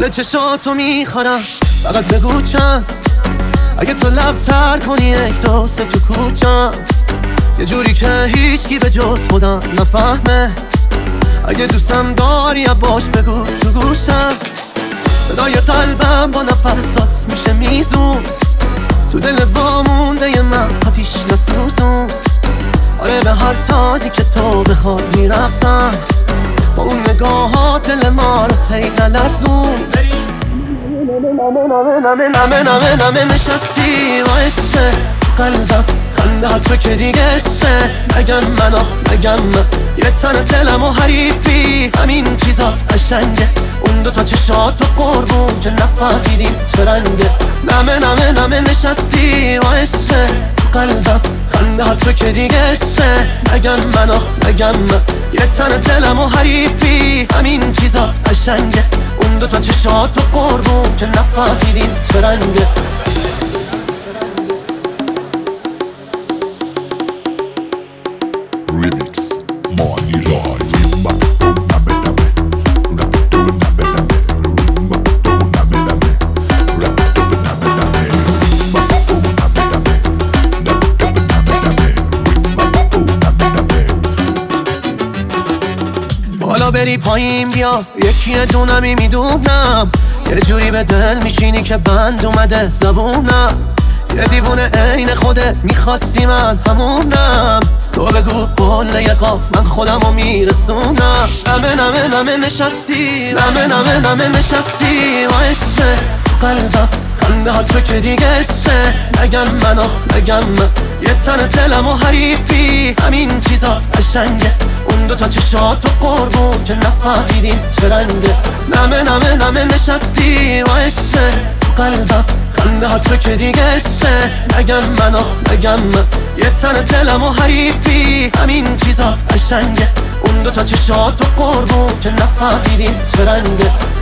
چشاتو میخورم، فقط بگو چند. اگه تو لب تر کنی یک دوست تو کوچم، یه جوری که هیچکی به جز خودم نفهمه. اگه دوستم داری باش بگو تو گوشم. صدای قلبم با نفسات میشه میزون، تو دل وامونده من آتیش نسوزون. آره به هر سازی که تو بخواد میرقصم، با اون نگاهات دل ما رو هی نلرزون. نمه نشستی و عشقه قلبم، خنده ها تو که دیگه عشقه. نگم من نگم من، یه تن دلم و حریفی، همین چیزات قشنگه. اون دوتا چشات و قربون که نفهمیدیم چه رنگه. نمه نشستی و عشقه قلبم، خنده ها تو که دیگه عشقه. نگم من نگم من، یه تن دلم و حریفی، همین چیزات قشنگه. اون دوتا چشات و قربون که نفهمیدیم چه رنگه. Remix Money Live. بالا بری پایین بیا، یکی دونمی میدونم. یه جوری به دل میشینی که بند اومده زبونم. یه دیوونه عین خودت میخواستی من همونم. تو بگو قول یه قاف من خودمو میرسونم. نمه نشستی، نمه نشستی و عشقه قلبم، خنده ها تو که دیگه عشقه. نگم من نگم من، یه تن دلم و حریفی، همین چیزات قشنگه. اون دوتا چشات و قربون که نفهمیدیم چه رنگه. نمه نشستی و عشقه قلبم، خنده ها تو که دیگه عشقه. نگم من نگم من، یه تن دلم و حریفی، همین چیزات قشنگه. اون دوتا چشات و قربون که نفهمیدیم چه رنگه.